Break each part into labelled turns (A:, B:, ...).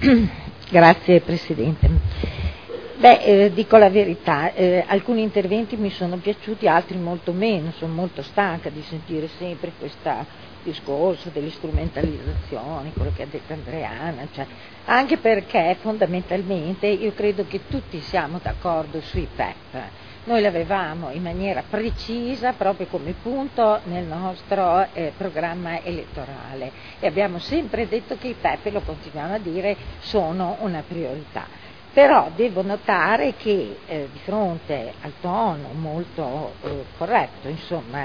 A: Grazie Presidente. Dico la verità, alcuni interventi mi sono piaciuti, altri molto meno, sono molto stanca di sentire sempre questo discorso delle strumentalizzazioni, quello che ha detto Andreana, cioè, anche perché fondamentalmente io credo che tutti siamo d'accordo sui PEP. Noi l'avevamo in maniera precisa proprio come punto nel nostro programma elettorale e abbiamo sempre detto che i PEP, lo continuiamo a dire, sono una priorità. Però devo notare che di fronte al tono molto corretto insomma,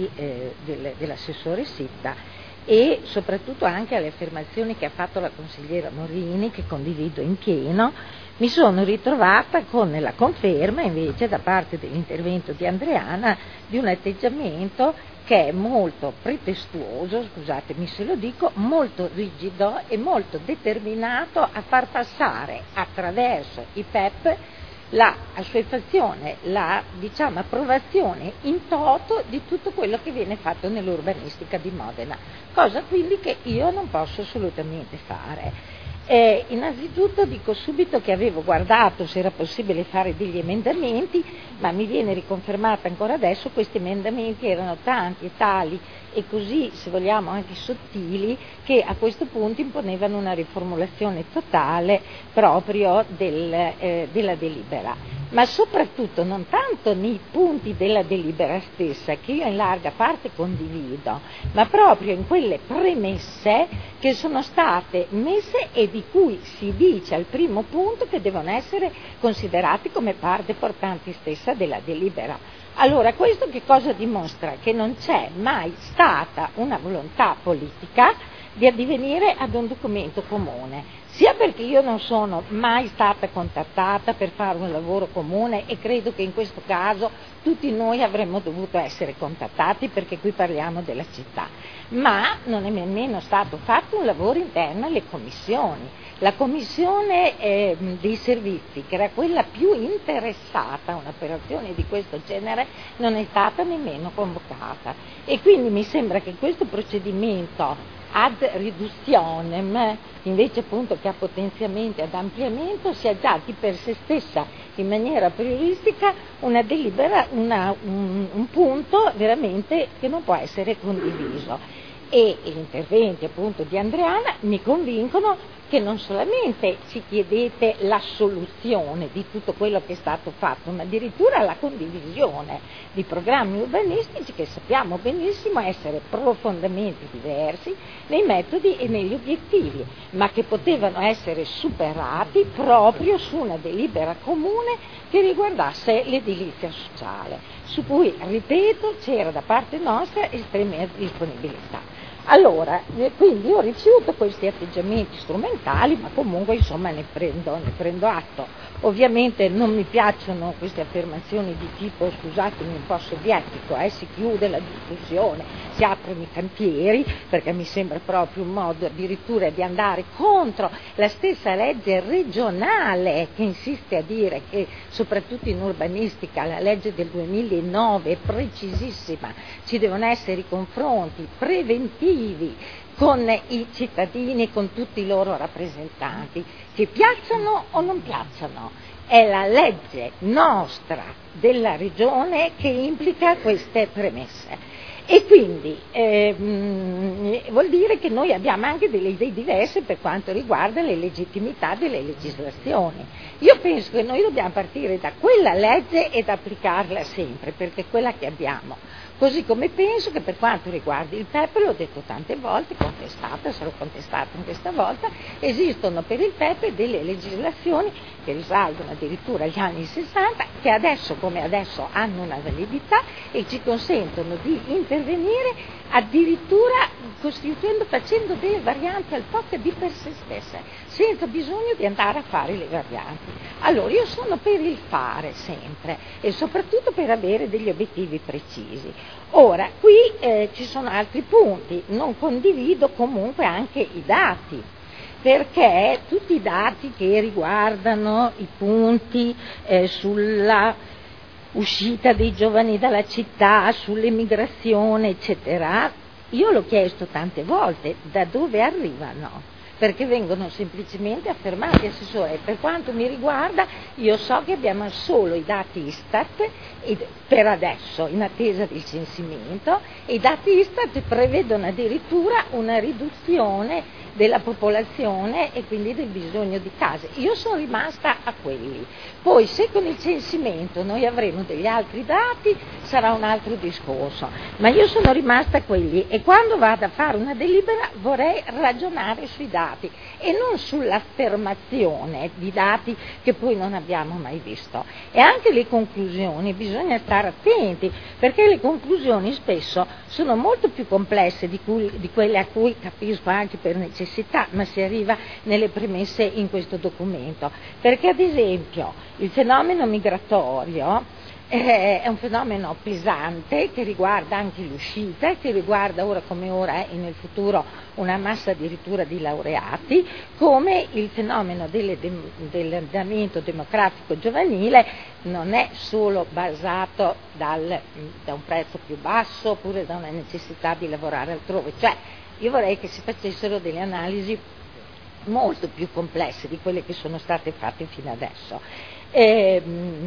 A: dell'assessore Sitta e soprattutto anche alle affermazioni che ha fatto la consigliera Morini, che condivido in pieno, mi sono ritrovata con la conferma invece da parte dell'intervento di Andreana di un atteggiamento che è molto pretestuoso, scusatemi se lo dico, molto rigido e molto determinato a far passare attraverso i PEP la assuefazione, la approvazione in toto di tutto quello che viene fatto nell'urbanistica di Modena, cosa quindi che io non posso assolutamente fare. Innanzitutto dico subito che avevo guardato se era possibile fare degli emendamenti, ma mi viene riconfermata ancora adesso, questi emendamenti erano tanti e tali e così, se vogliamo, anche sottili, che a questo punto imponevano una riformulazione totale proprio della delibera. Ma soprattutto non tanto nei punti della delibera stessa, che io in larga parte condivido, ma proprio in quelle premesse che sono state messe e di cui si dice al primo punto che devono essere considerati come parte portante stessa della delibera. Allora, questo che cosa dimostra? Che non c'è mai stata una volontà politica di addivenire ad un documento comune, sia perché io non sono mai stata contattata per fare un lavoro comune e credo che in questo caso tutti noi avremmo dovuto essere contattati perché qui parliamo della città, ma non è nemmeno stato fatto un lavoro interno alle commissioni. La commissione dei servizi, che era quella più interessata a un'operazione di questo genere, non è stata nemmeno convocata e quindi mi sembra che questo procedimento ad riductionem, invece appunto che a potenziamento e ad ampliamento, sia già di per sé stessa in maniera prioristica una delibera, un punto veramente che non può essere condiviso. E gli interventi appunto di Andreana mi convincono che non solamente ci chiedete la soluzione di tutto quello che è stato fatto, ma addirittura la condivisione di programmi urbanistici che sappiamo benissimo essere profondamente diversi nei metodi e negli obiettivi, ma che potevano essere superati proprio su una delibera comune che riguardasse l'edilizia sociale, su cui, ripeto, c'era da parte nostra estrema disponibilità. Allora, quindi io ho ricevuto questi atteggiamenti strumentali, ma comunque insomma ne prendo atto. Ovviamente non mi piacciono queste affermazioni di tipo, scusatemi, un po' sovietico, si chiude la discussione, si aprono i cantieri, perché mi sembra proprio un modo addirittura di andare contro la stessa legge regionale che insiste a dire che soprattutto in urbanistica la legge del 2009 è precisissima, ci devono essere i confronti preventivi con i cittadini e con tutti i loro rappresentanti, che piacciono o non piacciono. È la legge nostra della regione che implica queste premesse. E quindi vuol dire che noi abbiamo anche delle idee diverse per quanto riguarda le legittimità delle legislazioni. Io penso che noi dobbiamo partire da quella legge ed applicarla sempre, perché è quella che abbiamo. Così come penso che per quanto riguarda il PEP, l'ho detto tante volte, sarò contestata in questa volta, esistono per il PEP delle legislazioni che risalgono addirittura agli anni 60, che adesso come adesso hanno una validità e ci consentono di intervenire addirittura facendo delle varianti al POC di per sé stesse, senza bisogno di andare a fare le varianti. Allora io sono per il fare sempre e soprattutto per avere degli obiettivi precisi. Ora, qui ci sono altri punti, non condivido comunque anche i dati, perché tutti i dati che riguardano i punti sulla uscita dei giovani dalla città, sull'emigrazione, eccetera, io l'ho chiesto tante volte, da dove arrivano? perché vengono semplicemente affermati. Assessore, per quanto mi riguarda io so che abbiamo solo i dati Istat per adesso in attesa del censimento, e i dati Istat prevedono addirittura una riduzione della popolazione e quindi del bisogno di case. Io sono rimasta a quelli. Poi se con il censimento noi avremo degli altri dati sarà un altro discorso, ma io sono rimasta a quelli, e quando vado a fare una delibera vorrei ragionare sui dati e non sull'affermazione di dati che poi non abbiamo mai visto. E anche le conclusioni bisogna stare attenti, perché le conclusioni spesso sono molto più complesse di quelle a cui capisco anche per necessità, ma si arriva nelle premesse in questo documento. Perché ad esempio il fenomeno migratorio è un fenomeno pesante che riguarda anche l'uscita, che riguarda ora come ora e nel futuro una massa addirittura di laureati, come il fenomeno dell'andamento demografico giovanile non è solo basato da un prezzo più basso oppure da una necessità di lavorare altrove. Cioè, io vorrei che si facessero delle analisi molto più complesse di quelle che sono state fatte fino adesso. Le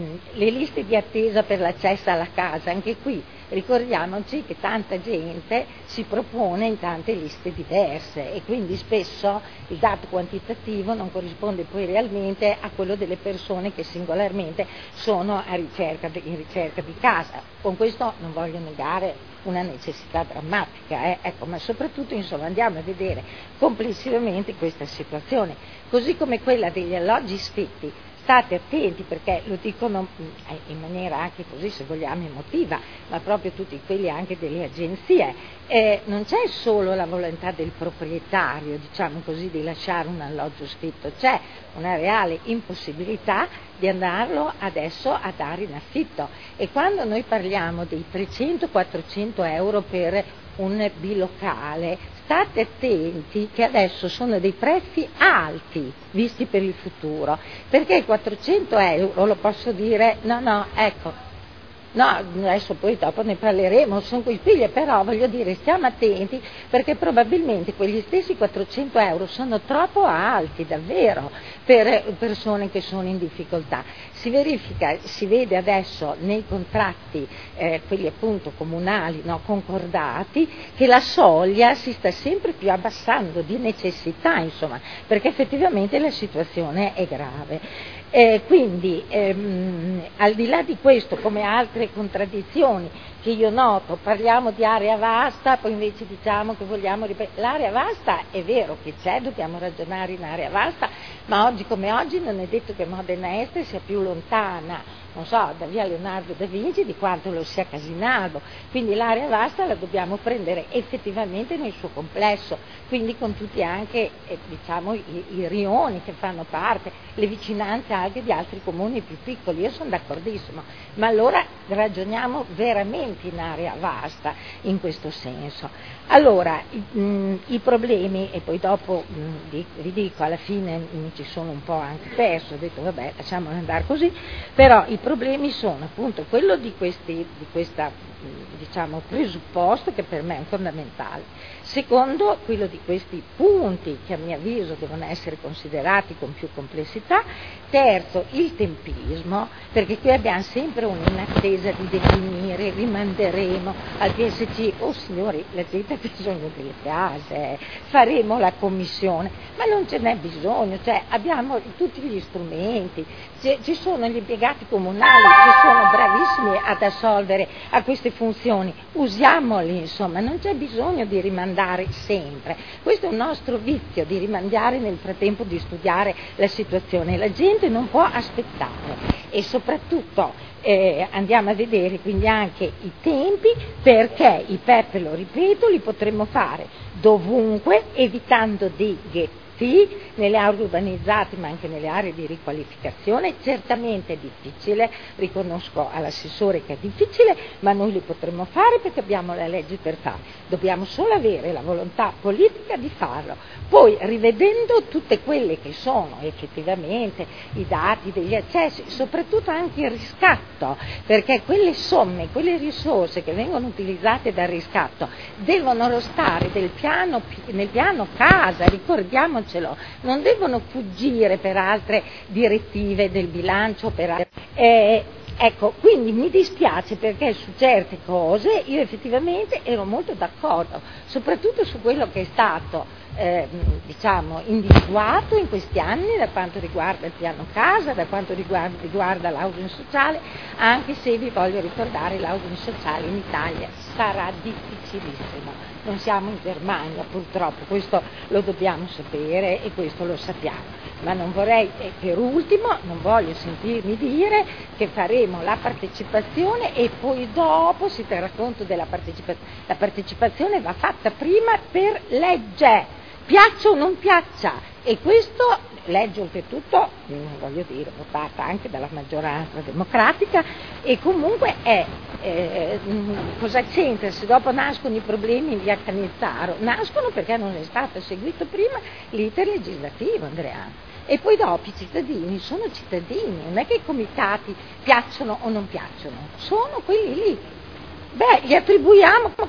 A: liste di attesa per l'accesso alla casa, anche qui ricordiamoci che tanta gente si propone in tante liste diverse e quindi spesso il dato quantitativo non corrisponde poi realmente a quello delle persone che singolarmente sono in ricerca di casa. Con questo non voglio negare una necessità drammatica, ecco, ma soprattutto andiamo a vedere complessivamente questa situazione, così come quella degli alloggi sfitti. State attenti, perché lo dicono in maniera anche così, se vogliamo, emotiva, ma proprio tutti quelli anche delle agenzie. Non c'è solo la volontà del proprietario, diciamo così, di lasciare un alloggio sfitto, c'è una reale impossibilità di andarlo adesso a dare in affitto. E quando noi parliamo dei 300-400 euro per un bilocale, state attenti che adesso sono dei prezzi alti visti per il futuro, perché 400 euro, lo posso dire, no, adesso poi dopo ne parleremo, sono quei figli, però voglio dire, stiamo attenti, perché probabilmente quegli stessi 400 euro sono troppo alti, davvero, per persone che sono in difficoltà. Si vede adesso nei contratti, quelli appunto comunali, no, concordati, che la soglia si sta sempre più abbassando di necessità, insomma, perché effettivamente la situazione è grave. Quindi al di là di questo, come altre contraddizioni che io noto, parliamo di area vasta, poi invece diciamo che vogliamo l'area vasta è vero che c'è, dobbiamo ragionare in area vasta, ma oggi come oggi non è detto che Modena Est sia più lontana, non so, da via Leonardo da Vinci di quanto lo sia Casinaldo, quindi l'area vasta la dobbiamo prendere effettivamente nel suo complesso, quindi con tutti anche diciamo i rioni che fanno parte, le vicinanze anche di altri comuni più piccoli. Io sono d'accordissimo, ma allora ragioniamo veramente in area vasta in questo senso. Allora i problemi, e poi dopo vi dico, alla fine mi ci sono un po' anche perso, ho detto vabbè, lasciamolo andare così, però i problemi sono appunto quello di questa diciamo presupposto, che per me è fondamentale, secondo quello di questi punti che a mio avviso devono essere considerati con più complessità, terzo il tempismo, perché qui abbiamo sempre un'attesa di definire, rimanderemo al PSC, oh signori, la gente ha bisogno delle case, faremo la commissione, ma non ce n'è bisogno, cioè abbiamo tutti gli strumenti, ci sono gli impiegati comunali che sono bravissimi ad assolvere a queste funzioni, usiamoli, insomma, non c'è bisogno di rimandare sempre. Questo è un nostro vizio, di rimandare nel frattempo di studiare la situazione. La gente non può aspettare e soprattutto andiamo a vedere quindi anche i tempi, perché i PEP, lo ripeto, li potremmo fare dovunque, evitando dei ghetti nelle aree urbanizzate ma anche nelle aree di riqualificazione. Certamente è difficile, riconosco all'assessore che è difficile, ma noi li potremmo fare perché abbiamo la legge per farlo, dobbiamo solo avere la volontà politica di farlo, poi rivedendo tutte quelle che sono effettivamente i dati degli accessi, soprattutto anche il riscatto, perché quelle somme, quelle risorse che vengono utilizzate dal riscatto devono stare nel piano casa, ricordiamoci diciamocelo, non devono fuggire per altre direttive del bilancio, ecco, quindi mi dispiace perché su certe cose io effettivamente ero molto d'accordo, soprattutto su quello che è stato individuato in questi anni da quanto riguarda il piano casa, da quanto riguarda l'housing sociale, anche se vi voglio ricordare l'housing sociale in Italia sarà difficilissimo, non siamo in Germania purtroppo, questo lo dobbiamo sapere e questo lo sappiamo, ma non vorrei, per ultimo, non voglio sentirmi dire che faremo la partecipazione e poi dopo si terrà conto della partecipazione. La partecipazione va fatta prima per legge, piaccia o non piaccia, e questo legge oltretutto, voglio dire, votata anche dalla maggioranza democratica, e comunque cosa c'entra se dopo nascono i problemi in via Cannizzaro? Nascono perché non è stato seguito prima l'iter legislativo, Andrea. E poi dopo i cittadini sono cittadini, non è che i comitati piacciono o non piacciono, sono quelli lì. Beh, gli attribuiamo